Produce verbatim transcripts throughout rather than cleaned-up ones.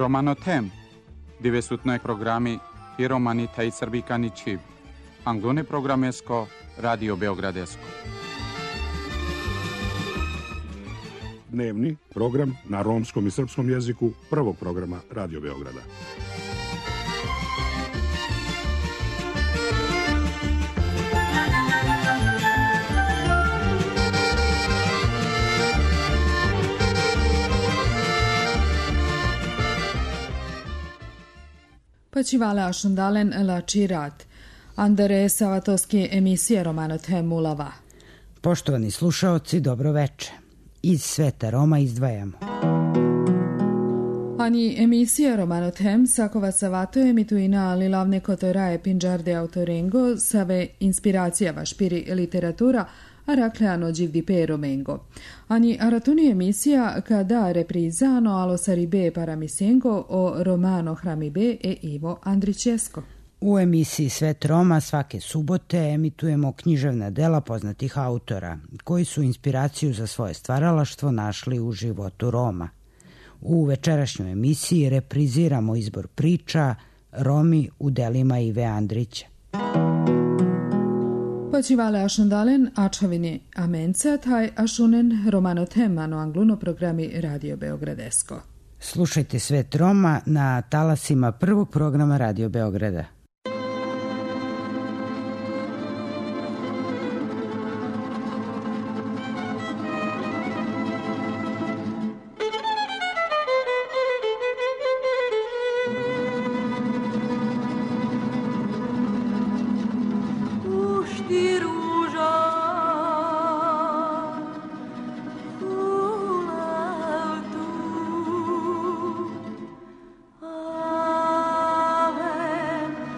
Romanotem, dove sutno programi i romani taj srbikani čib. Anglone programesko, Radio Beogradesko. Dnevni program na romskom i srpskom jeziku prvog programa Radio Beograda. Počivale ašundalen lači rad. Andere Savatoski emisije Romanotem Ulava. Poštovani slušaoci, dobro veče. Iz sveta Roma izdvajamo. Ani emisija Romanotem sakova savato emituina lilavne kotoraje pinđarde autorengo save inspiracija vašpiri literatura a rakleano đivdi pe romengo. Ani aratuni emisija kada reprizano alo saribe paramisengo o romano hramibe e Ivo Andrićesko. U emisiji Svet Roma svake subote emitujemo književna dela poznatih autora, koji su inspiraciju za svoje stvaralaštvo našli u životu Roma. U večerašnjoj emisiji repriziramo izbor priča Romi u delima Ive Andrića. Počivale ašundalen ačavini amenca taj ašunen Romanotem ano angluno programi Radio Beogradesko. Slušajte Svet Roma na talasima prvog programa Radio Beograda. Ave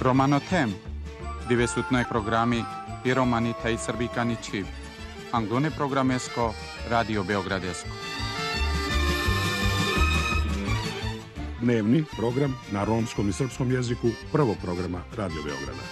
Romanotem, dove su tnoj programi Piromani taj Srbikani Čib, Anglone programesko, Radio Beogradesko. Dnevni program na romskom i srpskom jeziku prvog programa Radio Beograda.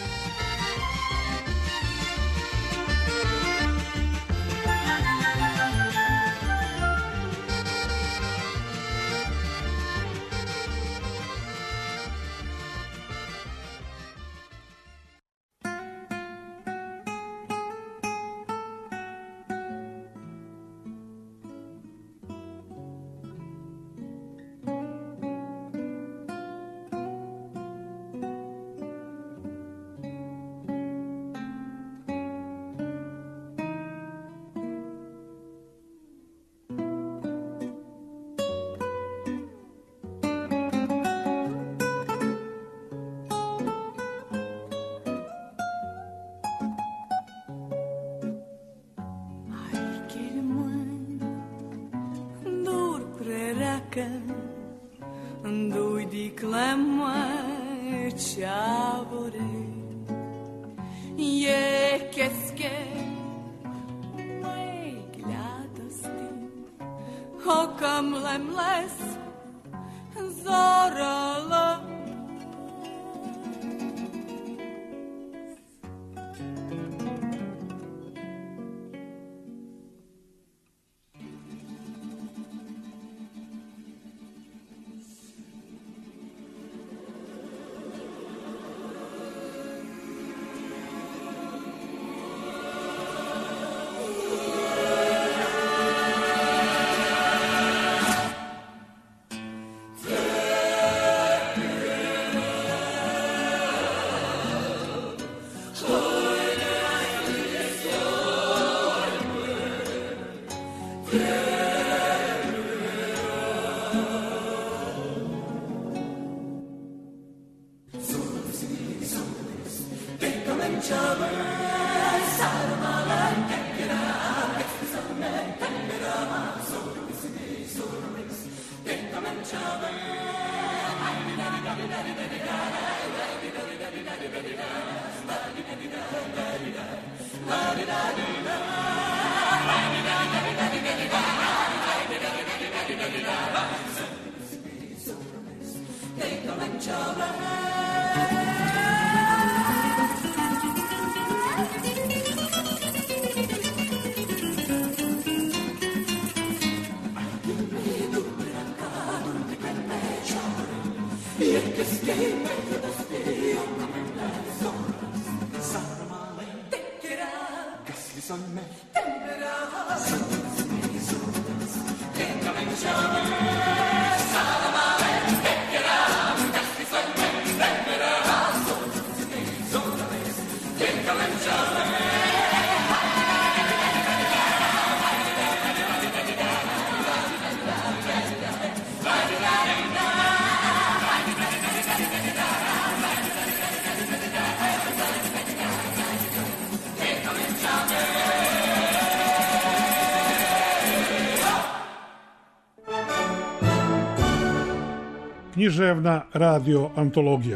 Književna radio antologija.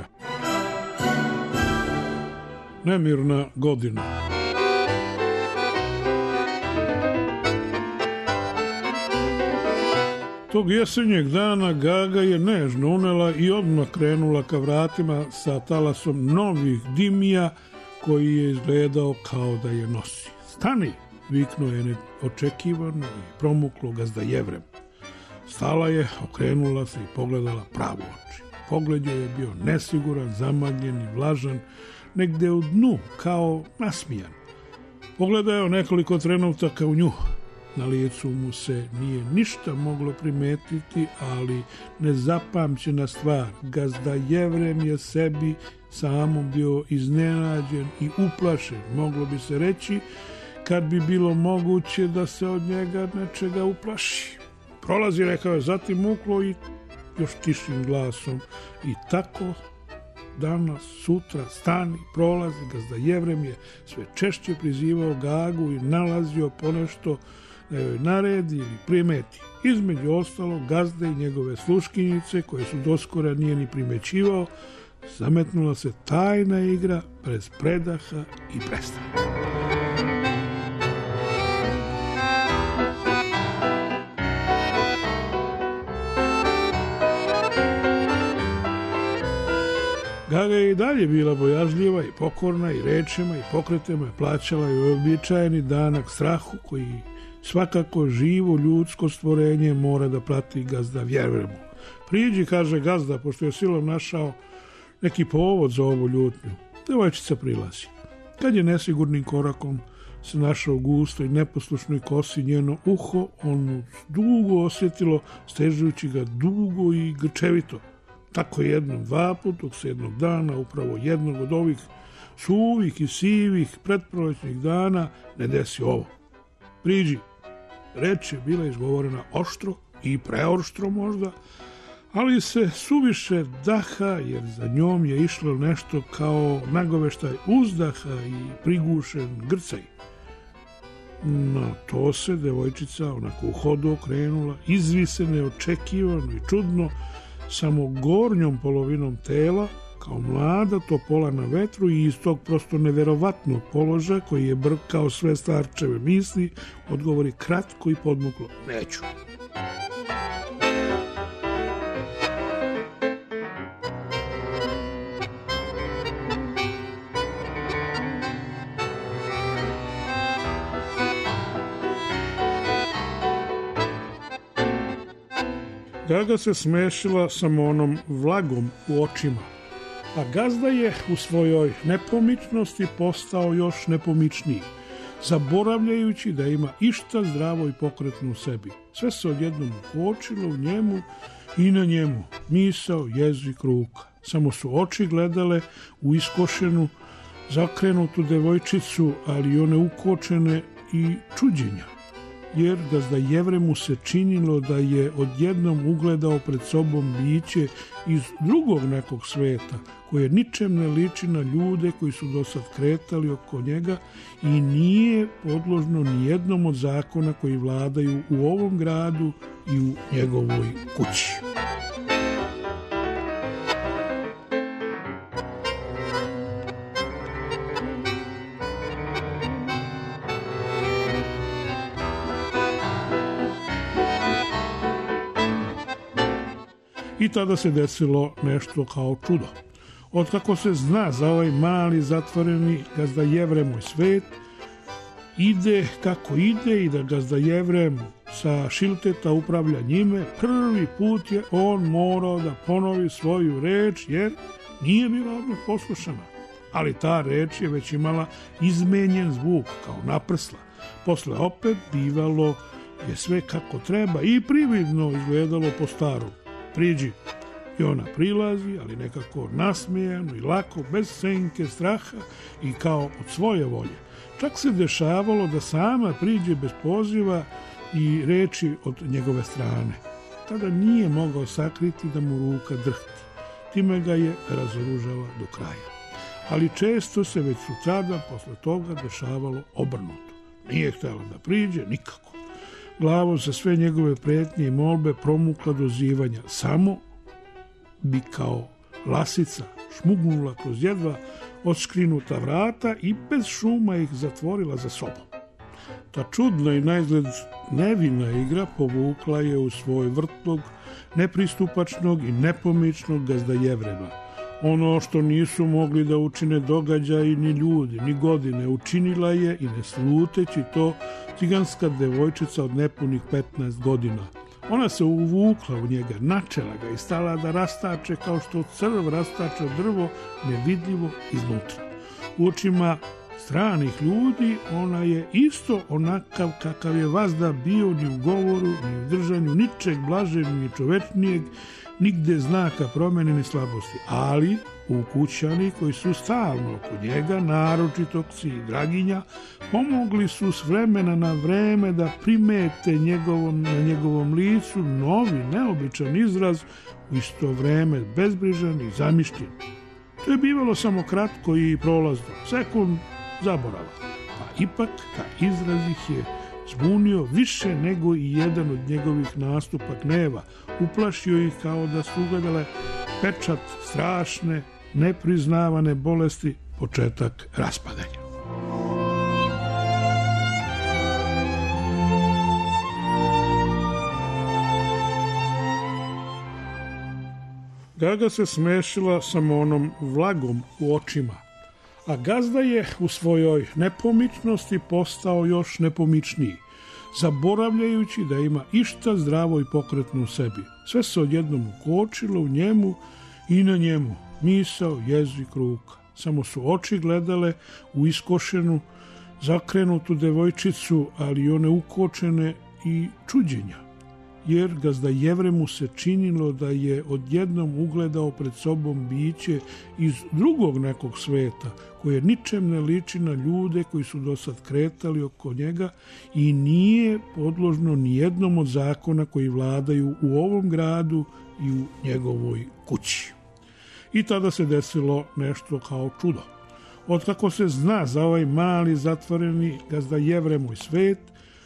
Nemirna godina. Tog jesenjeg dana Gaga je nežno unela i odmah krenula ka vratima sa talasom novih dimija koji je izgledao kao da je nosi. Stani, viknuo je neočekivano i promuklo gazda Jevrem. Stala je, okrenula se i pogledala pravo oči. Pogled joj je bio nesiguran, zamagljen i vlažan, negde u dnu, kao nasmijan. Pogledao nekoliko trenutaka u nju. Na licu mu se nije ništa moglo primetiti, ali nezapamćena stvar. Gazda Jevrem je sebi samom bio iznenađen i uplašen, moglo bi se reći, kad bi bilo moguće da se od njega nečega uplaši. Prolazi, rekao je, zatim uklo i još tišim glasom. I tako danas, sutra, stani, prolazi. Gazda Jevrem je sve češće prizivao Gagu i nalazio ponešto da joj naredi ili primeti. Između ostalo, gazda i njegove sluškinjice, koje su doskora nije ni primećivao, zametnula se tajna igra bez predaha i prestaha. Gaga je i dalje bila bojažljiva i pokorna i rečima i pokretima je plaćala i uobičajeni danak strahu koji svakako živo ljudsko stvorenje mora da prati gazda Jevremu. Priđi, kaže gazda, pošto je silom našao neki povod za ovu ljutnju. Devojčica prilazi. Kad je nesigurnim korakom se našao u gustoj neposlušnoj kosi njeno uho, on mu dugo osjetilo, stežujući ga dugo i grčevito. Tako jednom dva put, dok se jednog dana, upravo jednog od ovih suvih i sivih pretprolećnih dana, ne desi ovo. Priđi. Reč je bila izgovorena oštro i preoštro možda, ali se suviše daha, jer za njom je išlo nešto kao nagoveštaj uzdaha i prigušen grcaj. Na to se devojčica onako u hodu okrenula, izvisene, očekivano i čudno, samo gornjom polovinom tela, kao mlada topola na vetru, i iz tog prosto neverovatnog položaja koji je brkao sve starčeve misli, odgovori kratko i podmuklo: neću. Gaga se smešila samo onom vlagom u očima, a gazda je u svojoj nepomičnosti postao još nepomičniji, zaboravljajući da ima išta zdravo i pokretno u sebi. Sve se odjednom ukočilo u njemu i na njemu, misao, jezik, ruka. Samo su oči gledale u iskošenu, zakrenutu devojčicu, ali one ukočene i čuđenja, jer gazda Jevremu se činilo da je odjednom ugledao pred sobom biće iz drugog nekog sveta, koje ničem ne liči na ljude koji su dosad kretali oko njega i nije podložno ni jednom od zakona koji vladaju u ovom gradu i u njegovoj kući. I tada se desilo nešto kao čudo. Otkako se zna za ovaj mali zatvoreni gazda Jevremoj svet, ide kako ide i da gazda Jevrem sa Šilteta upravlja njime, prvi put je on morao da ponovi svoju reč, jer nije bila odmah poslušana. Ali ta reč je već imala izmenjen zvuk, kao naprsla. Posle opet bivalo je sve kako treba i prividno izgledalo po starom. Priđi. I ona prilazi, ali nekako nasmijano i lako, bez senke straha i kao od svoje volje. Čak se dešavalo da sama priđe bez poziva i reči od njegove strane. Tada nije mogao sakriti da mu ruka drhti. Time ga je razoružala do kraja. Ali često se već sutradan posle toga dešavalo obrnuto. Nije htjela da priđe nikako. Glavom se sve njegove pretnje i molbe promukla do zivanja. Samo bi kao lasica šmugnula kroz jedva odškrinuta vrata i bez šuma ih zatvorila za sobom. Ta čudna i naizgled nevina igra povukla je u svoj vrtlog nepristupačnog i nepomičnog gazda Jevrema. Ono što nisu mogli da učine događaji ni ljudi, ni godine, učinila je i ne sluteći to ciganska devojčica od nepunih petnaest godina. Ona se uvukla u njega, načela ga i stala da rastače kao što crv rastače drvo nevidljivo iznutra. U očima stranih ljudi ona je isto onakav kakav je vazda bio, ni u govoru, ni u držanju ničeg blažeg, ni čovečnijeg, nigde znaka promene ni slabosti, ali ukućani koji su stalno oko njega, naročito kći i Draginja, pomogli su s vremena na vreme da primete njegovom, na njegovom licu novi, neobičan izraz, u isto vreme bezbrižan i zamišljen. To je bivalo samo kratko i prolazno, sekund zaborava, pa ipak ta izraz ih je zbunio više nego i jedan od njegovih nastupa gneva, uplašio ih kao da su ugledale pečat strašne, nepriznavane bolesti, početak raspadanja. Gaga se smešila samo onom vlagom u očima, a gazda je u svojoj nepomičnosti postao još nepomičniji, zaboravljajući da ima išta zdravo i pokretno u sebi. Sve se odjednom ukočilo u njemu i na njemu, misao, jezik, ruka. Samo su oči gledale u iskošenu, zakrenutu devojčicu, ali one ukočene i čuđenja, jer gazda Jevremu se činilo da je odjednom ugledao pred sobom biće iz drugog nekog sveta, koje ničem ne liči na ljude koji su do sad kretali oko njega i nije podložno ni jednom od zakona koji vladaju u ovom gradu i u njegovoj kući. I tada se desilo nešto kao čudo. Otkako se zna za ovaj mali zatvoreni gazda Jevremoj svet,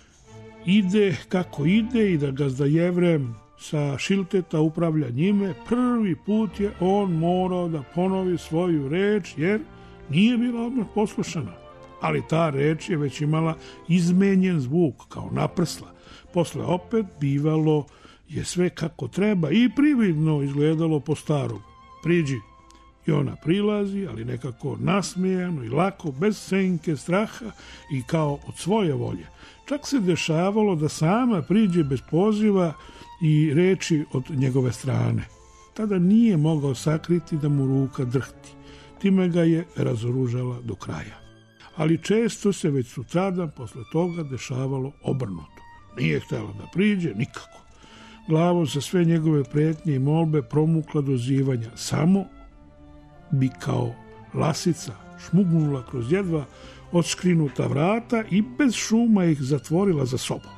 ide kako ide i da gazda Jevrem sa Šilteta upravlja njime, prvi put je on morao da ponovi svoju reč, jer nije bila odmah poslušana. Ali ta reč je već imala izmenjen zvuk, kao naprsla. Posle opet bivalo je sve kako treba i prividno izgledalo po starom. Priđi. I ona prilazi, ali nekako nasmejano i lako, bez senke straha i kao od svoje volje. Čak se dešavalo da sama priđe bez poziva i reči od njegove strane. Tada nije mogao sakriti da mu ruka drhti. Time ga je razoružala do kraja. Ali često se već sutradan posle toga dešavalo obrnuto. Nije htjela da priđe nikako. Glavom sa sve njegove pretnje i molbe promukla do zivanja. Samo bi kao lasica šmugnula kroz jedva odškrinuta vrata i bez šuma ih zatvorila za sobom.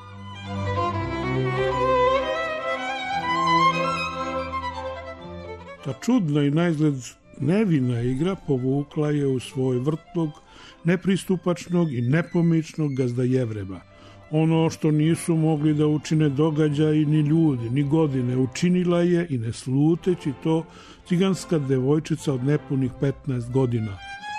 Ta čudna i naizgled nevina igra povukla je u svoj vrtlog nepristupačnog i nepomičnog gazda Jevrema. Ono što nisu mogli da učine događaji ni ljudi, ni godine, učinila je i ne sluteći to ciganska devojčica od nepunih petnaest godina.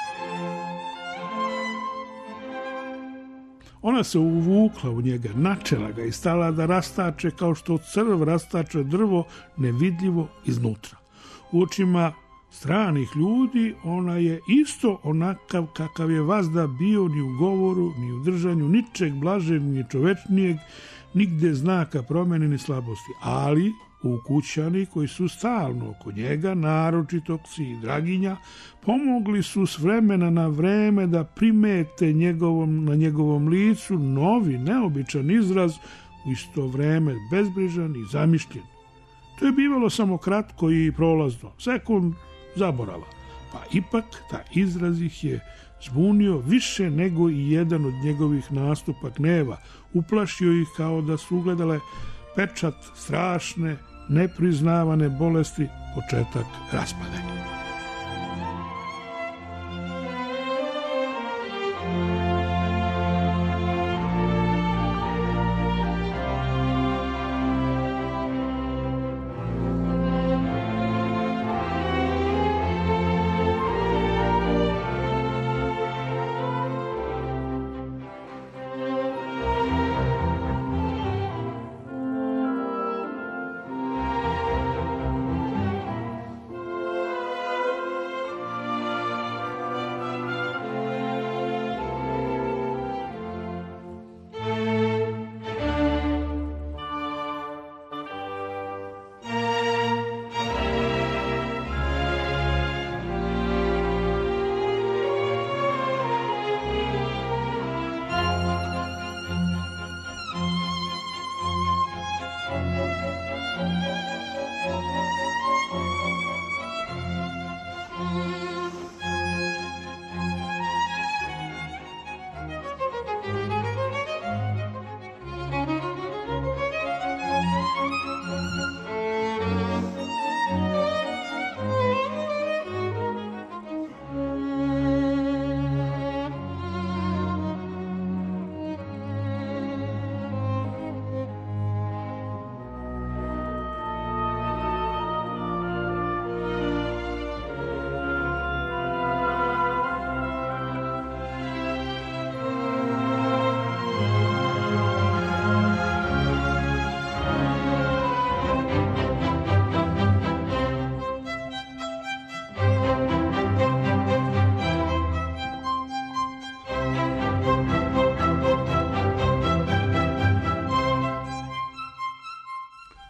Ona se uvukla u njega, načela ga i stala da rastače kao što crv rastače drvo nevidljivo iznutra. U očima stranih ljudi ona je isto onakav kakav je vazda bio, ni u govoru, ni u držanju, ničeg blažeg, ni čovečnijeg, nigde znaka promene ni slabosti. Ali u kućani koji su stalno oko njega, naročito ksi i Draginja, pomogli su s vremena na vreme da primete njegovom, na njegovom licu novi, neobičan izraz, u isto vreme bezbrižan i zamišljen. To je bivalo samo kratko i prolazno, sekund zaborava, pa ipak ta izraz ih je zbunio više nego i jedan od njegovih nastupa gneva, uplašio ih kao da su ugledale pečat strašne, nepriznavane bolesti, početak raspadanja.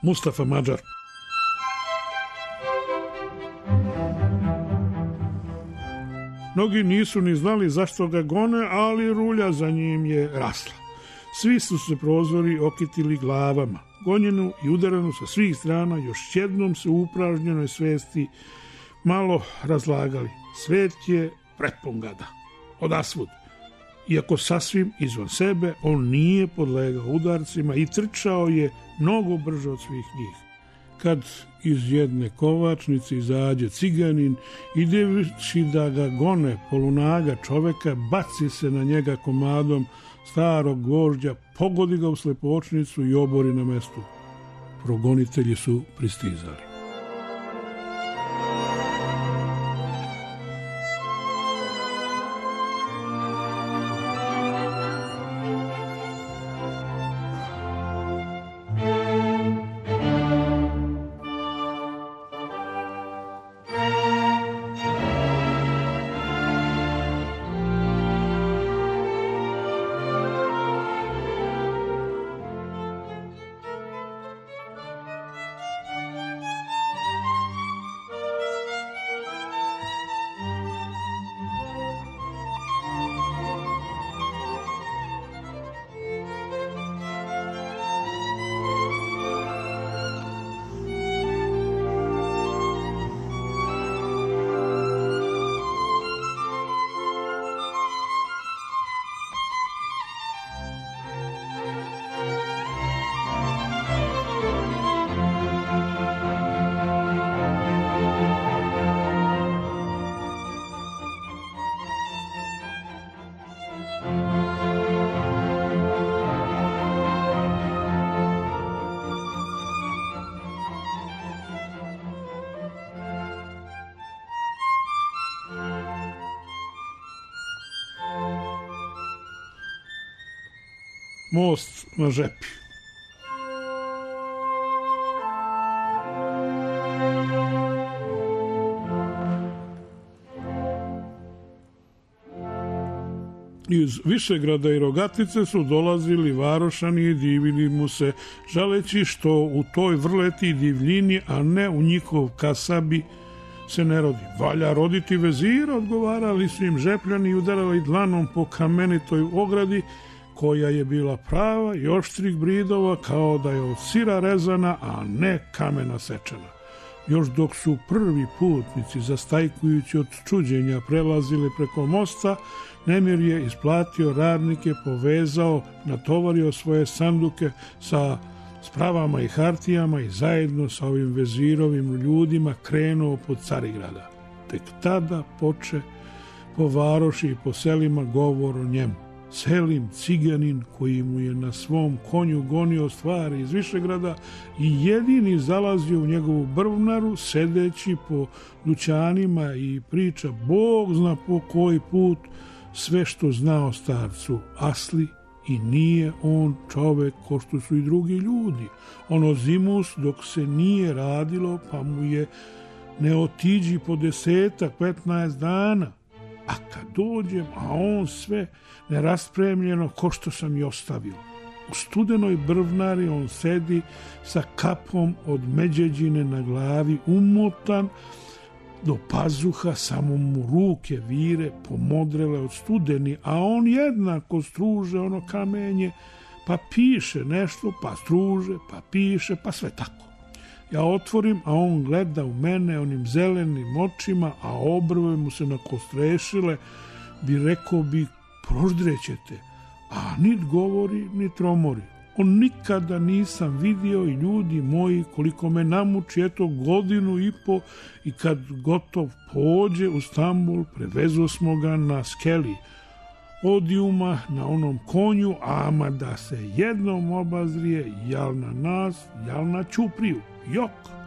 Mustafa Mađar. Mnogi nisu ni znali zašto ga gone, ali rulja za njim je rasla. Svi su se prozori okitili glavama. Gonjenu i udaranu sa svih strana, još jednom se u upražnjenoj svesti malo razlagali. Svet je prepun gada. Odasvud. Iako sasvim izvan sebe, on nije podlegao udarcima i trčao je mnogo brže od svih njih. Kad iz jedne kovačnice izađe ciganin, ideći da ga gone polunaga čoveka, baci se na njega komadom starog gvožđa, pogodi ga u slepočnicu i obori na mestu. Progonitelji su pristizali. Most na Žepi. Iz Višegrada i Rogatice su dolazili varošani i divili mu se, žaleći što u toj vrleti i divljini, a ne u njihov kasabi, se ne rodi. Valja roditi vezira, odgovarali su im Žepljani i udarali dlanom po kamenitoj ogradi, koja je bila prava i oštrih bridova kao da je od sira rezana, a ne kamena sečena. Još dok su prvi putnici, zastajkujući od čuđenja, prelazili preko mosta, nemir je isplatio radnike, povezao, natovario svoje sanduke sa spravama i hartijama i zajedno sa ovim vezirovim ljudima krenuo pod Carigrada. Tek tada poče po varoši i po selima govor o njemu. Selim ciganin, koji mu je na svom konju gonio stvari iz Višegrada i jedini zalazio u njegovu brvnaru, sedeći po dućanima i priča Bog zna po koji put sve što zna o starcu Asli, i nije on čovek ko što su i drugi ljudi. Ono zimus dok se nije radilo, pa mu je ne otiđi po desetak, petnaest dana. A kad dođem, a on sve neraspremljeno ko što sam i ostavio. U studenoj brvnari on sedi sa kapom od međeđine na glavi, umotan do pazuha, samo mu ruke vire pomodrele od studeni, a on jednako struže ono kamenje, pa piše nešto, pa struže, pa piše, pa sve tako. Ja otvorim, a on gleda u mene onim zelenim očima, a obrve mu se nakostrešile, bi rekao bi, proždrećete, a nit govori, nit tromori. On nikada nisam vidio i ljudi moji koliko me namuči, eto godinu i po, i kad gotov pođe u Stambul, prevezo smo ga na skeli odijuma na onom konju, ama da se jednom obazrije, jal na nas, jal na Ćupriju, jok.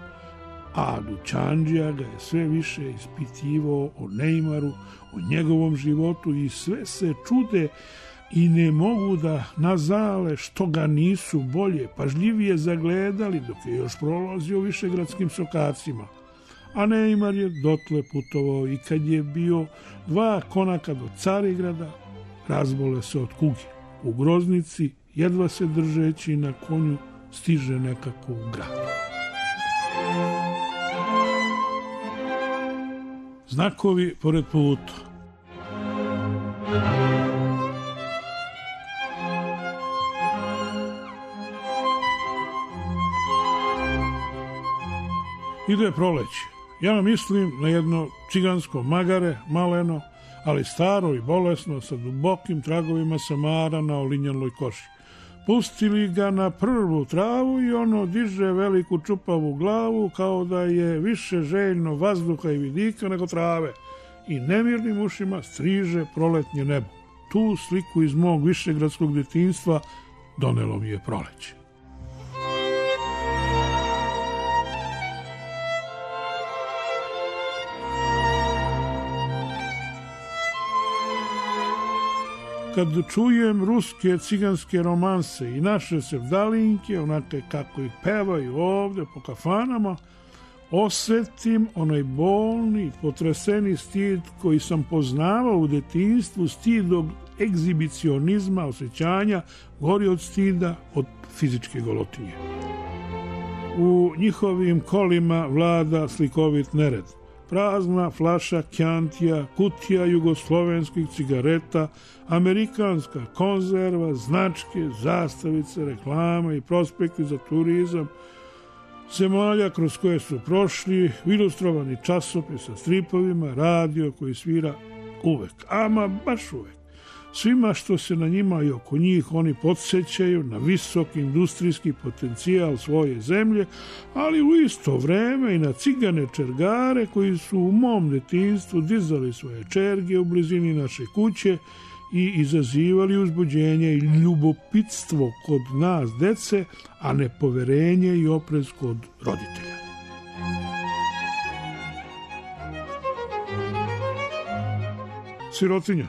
A Dućandžija ga je sve više ispitivao o Neymaru, o njegovom životu i sve se čude i ne mogu da nazale što ga nisu bolje, pažljivije zagledali dok je još prolazio višegradskim sokacima. A Neymar je dotle putovao i kad je bio dva konaka do Carigrada, razbole se od kuge. U groznici, jedva se držeći na konju, stiže nekako u grad. Znakovi pored puta. Ide proleće. Ja mislim na jedno cigansko magare, maleno, ali staro i bolesno, sa dubokim tragovima samara na olinjanoj koši. Pustili ga na prvu travu i ono diže veliku čupavu glavu kao da je više željno vazduha i vidika nego trave i nemirnim ušima striže proletnje nebo. Tu sliku iz mog višegradskog detinjstva donelo mi je proleće. Kad čujem ruske ciganske romanse i naše sevdalinke, onake kako ih pevaju ovde po kafanama, osetim onaj bolni, potreseni stid koji sam poznavao u detinjstvu, stid od egzibicionizma, osjećanja, gori od stida, od fizičke golotinje. U njihovim kolima vlada slikovit nered. Prazna flaša Kjantija, kutija jugoslovenskih cigareta, amerikanska konzerva, značke, zastavice, reklame i prospekti za turizam, zemalja kroz koje su prošli, ilustrovani časopis sa stripovima, radio koji svira uvek, ama baš uvek. Svima što se na njima i oko njih oni podsjećaju na visok industrijski potencijal svoje zemlje, ali u isto vreme i na cigane čergare koji su u mom detinjstvu dizali svoje čerge u blizini naše kuće i izazivali uzbuđenje i ljubopitstvo kod nas dece, a nepoverenje i oprez kod roditelja. Sirotinja.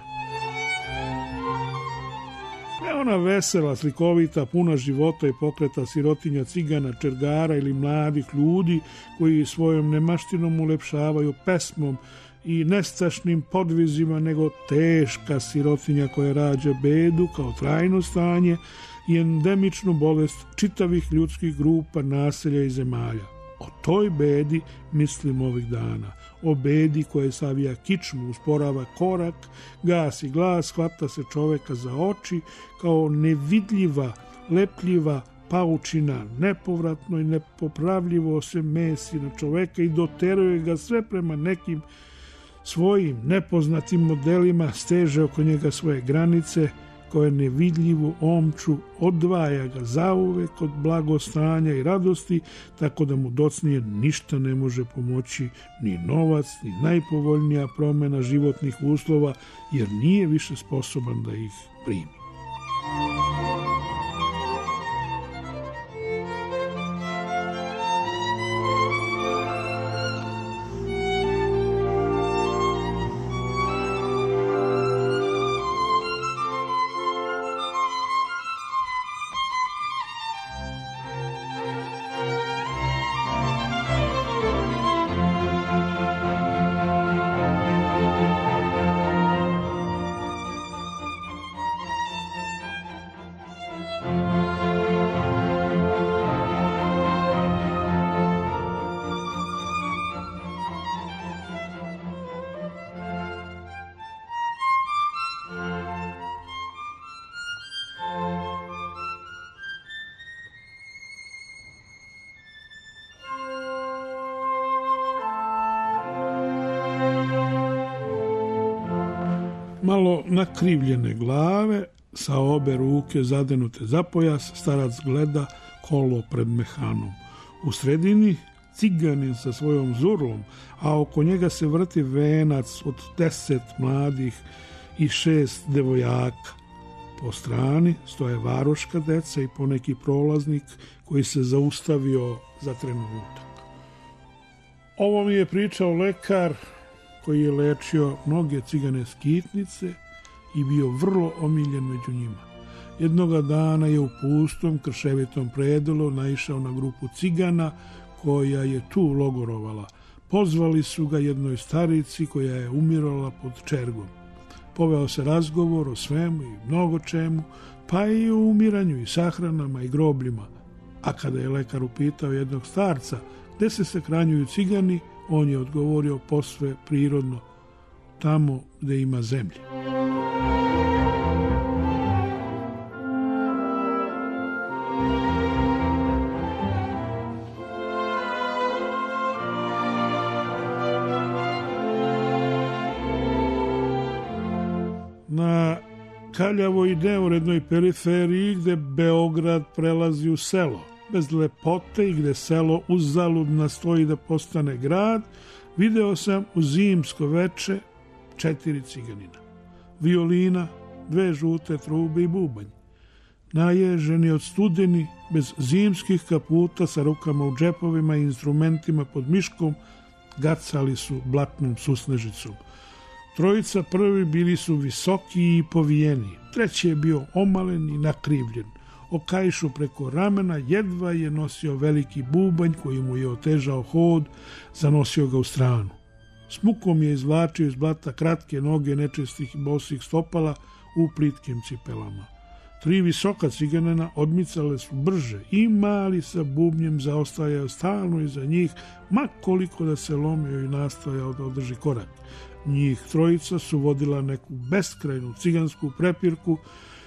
Ne ona vesela, slikovita, puna života i pokreta sirotinja cigana, čergara ili mladih ljudi koji svojom nemaštinom ulepšavaju pesmom i nestašnim podvizima, nego teška sirotinja koja rađa bedu kao trajno stanje i endemičnu bolest čitavih ljudskih grupa, naselja i zemalja. O toj bedi mislim ovih dana. O bedi koje savija kičmu, usporava korak, gasi glas, hvata se čoveka za oči kao nevidljiva, lepljiva paučina, nepovratno i nepopravljivo se mesi na čoveka i doteruje ga sve prema nekim svojim nepoznatim modelima, steže oko njega svoje granice, koje nevidljivu omču odvaja ga zauvek od blagostanja i radosti, tako da mu docnije ništa ne može pomoći, ni novac, ni najpovoljnija promena životnih uslova, jer nije više sposoban da ih primi. Malo nakrivljene glave, sa obe ruke zadenute za pojas, starac gleda kolo pred mehanom. U sredini ciganin sa svojom zurlom, a oko njega se vrti venac od deset mladih i šest devojaka. Po strani stoje varoška deca i poneki prolaznik koji se zaustavio za trenutak. Ovo mi je pričao lekar koji je lečio mnoge cigane skitnice i bio vrlo omiljen među njima. Jednoga dana je u pustom, krševitom predelu naišao na grupu cigana koja je tu logorovala. Pozvali su ga jednoj starici koja je umirala pod čergom. Poveo se razgovor o svemu i mnogo čemu, pa i o umiranju i sahranama i grobljima. A kada je lekar upitao jednog starca gde se sahranjuju cigani, on je odgovorio posve prirodno, tamo gde ima zemlje. Na kaljavoj i neurednoj periferiji gde Beograd prelazi u selo, bez lepote i gde selo uzalud nastoji da postane grad, video sam u zimsko veče četiri ciganina. Violina, dve žute trube i bubanj. Naježeni od studeni, bez zimskih kaputa, sa rukama u džepovima i instrumentima pod miškom, gacali su blatnom susnežicom. Trojica prvi bili su visoki i povijeni, treći je bio omalen i nakrivljen. O kaišu preko ramena jedva je nosio veliki bubanj koji mu je otežao hod, zanosio ga u stranu. S mukom je izvlačio iz blata kratke noge nečistih i bosih stopala u plitkim cipelama. Tri visoka ciganina odmicale su brže i mali sa bubnjem zaostajao stalno iza njih, ma koliko da se lomio i nastojao da održi korak. Njih trojica su vodila neku beskrajnu cigansku prepirku,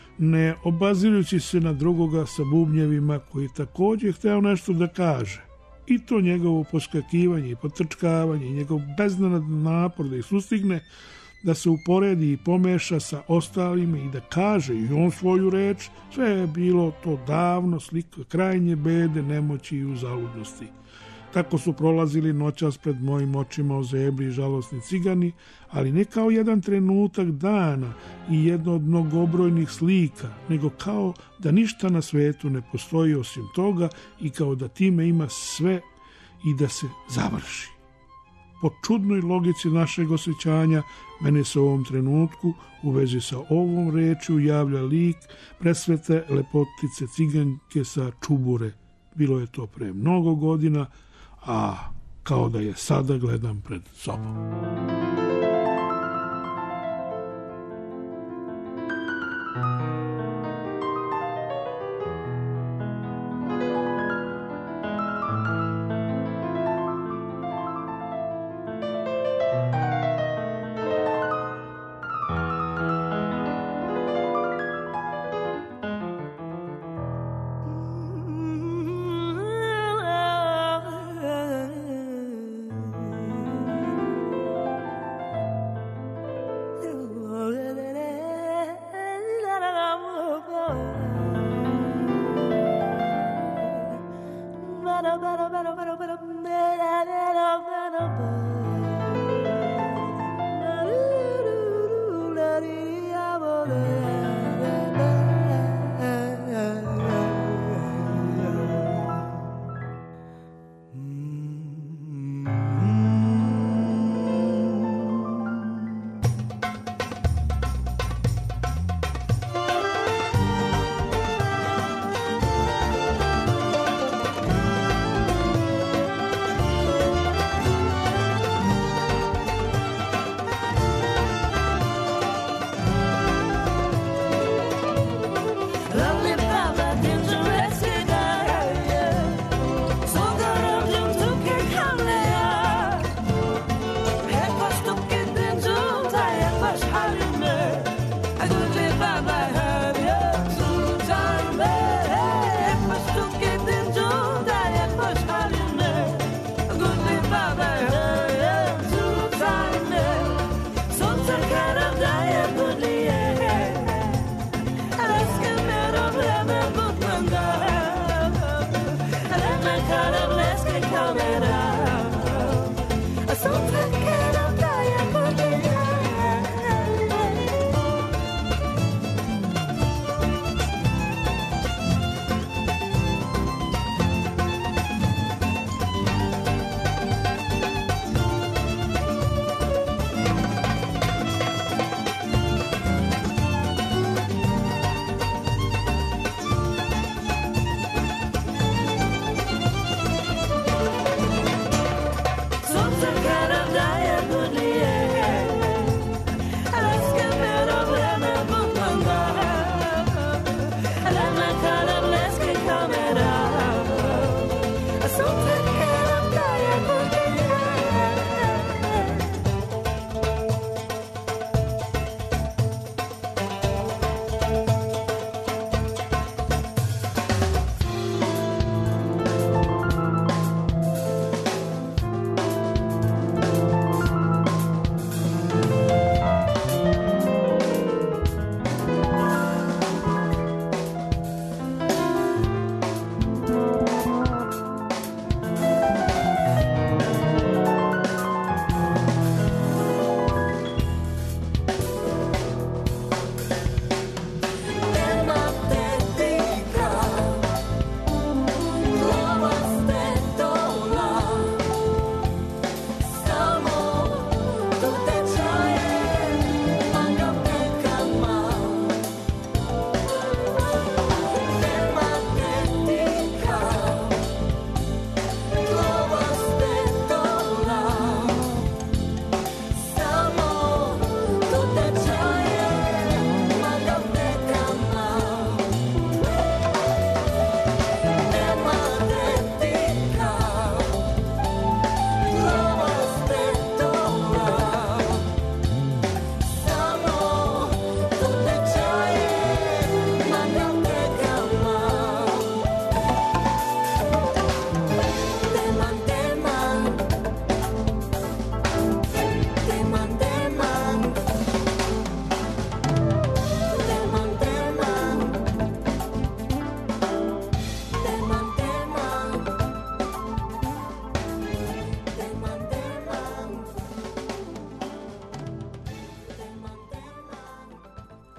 ne obazirujući se na drugoga sa bubnjevima koji također hteo nešto da kaže. I to njegovo poskakivanje i potrčkavanje i njegov beznadan napor da ih sustigne, da se uporedi i pomeša sa ostalima i da kaže i on svoju reč, sve je bilo to davno slika krajnje bede, nemoći i uzaludnosti. Tako su prolazili noćas pred mojim očima ozebli i žalosni cigani, ali ne kao jedan trenutak dana i jedno od mnogobrojnih slika, nego kao da ništa na svetu ne postoji osim toga i kao da time ima sve i da se završi. Po čudnoj logici našeg osjećanja, mene se u ovom trenutku u vezi sa ovom rečju javlja lik presvete lepotice ciganke sa Čubure. Bilo je to pre mnogo godina, a kao da je sada gledam pred sobom.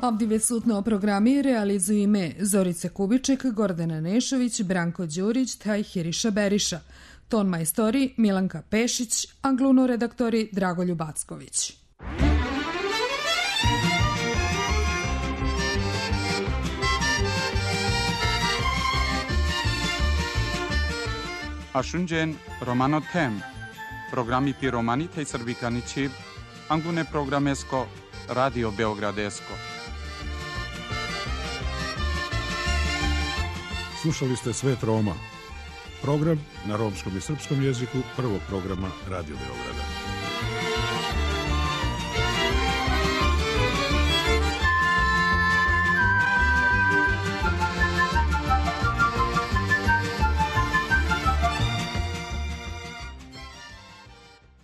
Ovdje sutno programi realizuju ime Zorice Kubiček, Gordana Nešović, Branko Đurić, taj Hiriša Beriša. Ton majstori Milanka Pešić, a gluno redaktori Dragoljub Acković. Ashunjen Romano Tem, programi Piromani tej Srbikani Čib, Anglune programesko, Radio Beogradesko. Slušali ste Svet Roma, program na romskom i srpskom jeziku prvog programa Radio Beograda.